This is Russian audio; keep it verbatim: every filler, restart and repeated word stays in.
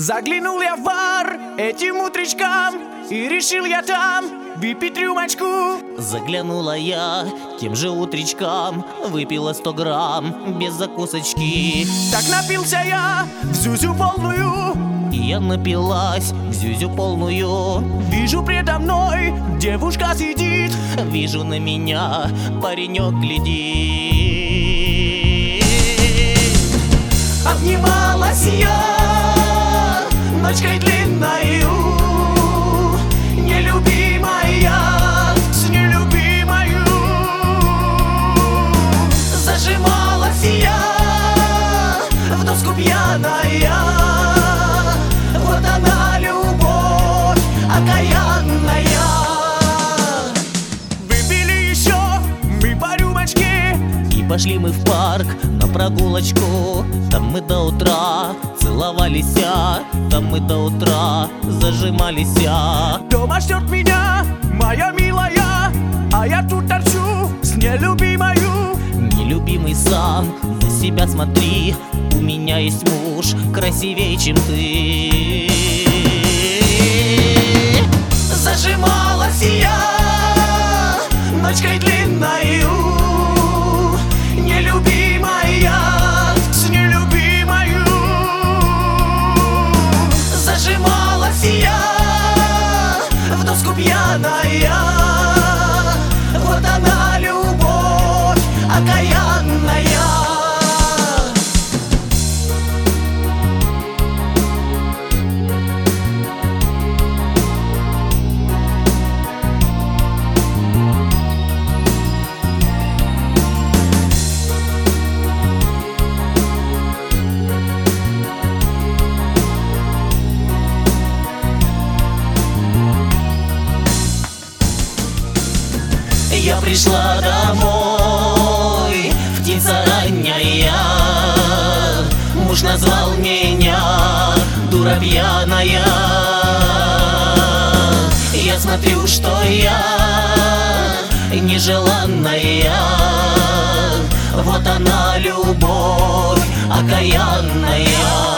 Заглянул я в бар этим утречком и решил я там выпить рюмочку. Заглянула я тем же утречком, выпила сто грамм без закусочки. Так напился я в зюзю полную, и я напилась в зюзю полную. Вижу предо мной девушка сидит, вижу на меня паренек глядит. Обнималась я ночкой длинною, нелюбимая с нелюбимою. Зажималась я в доску пьяная, вот она любовь окаянная. Выпили еще мы по рюмочке и пошли мы в парк на прогулочку. Там мы до утра целовались, там мы до утра зажимались. Дома ждет меня моя милая, а я тут торчу с нелюбимою. Нелюбимый сам на себя смотри, у меня есть муж красивее, чем ты. Зажималась я ночкой длинною, нелюбимая с нелюбимою. Зажималась я в доску пьяная, вот она любовь окаянная. Я пришла домой, птица ранняя, муж назвал меня дура пьяная. Я смотрю, что я нежеланная, вот она любовь окаянная.